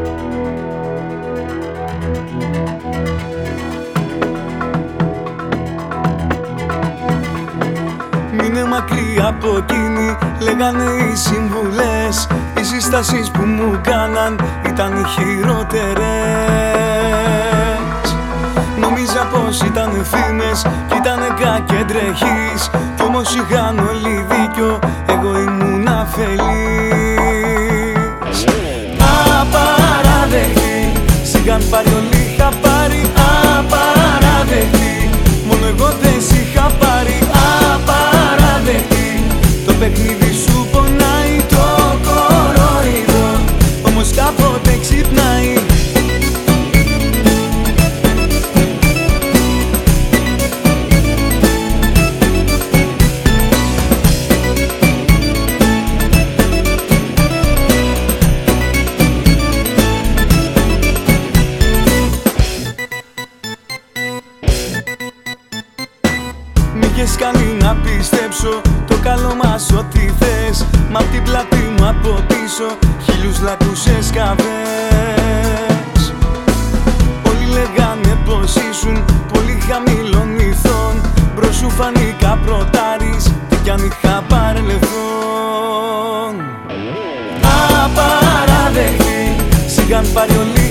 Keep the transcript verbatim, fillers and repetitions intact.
Μείνε μακριά από εκείνη, λέγανε οι συμβουλές. Οι συστάσεις που μου κάναν ήταν οι χειρότερες. Νόμιζα πως ήταν φήμες κι ήτανε κακεντρεχείς. Κι όμως είχαν όλοι δίκιο, εγώ ήμουν αφελής. Απαράδεκτη, σιγάν πάρει όλοι είχα πάρει. Απαράδεκτη, μόνο εγώ δεν σ' είχα πάρει. Απαράδεκτη, το παιχνίδι σου πονάει, το κοροϊδό, όμως κάποτε ξυπνάει. Μ' είχες κάνει να πιστέψω το καλό μας ό,τι θες. Μ' απ' την πλάτη μου από πίσω χίλιους λάκκους έσκαβες. Όλοι λέγανε πως ήσουν πολύ χαμηλών ηθών. Μπρος σου φανήκα πρωτάρης κι αν είχα παρελθόν. Απαράδεκτη, σιγάν πάρει όλοι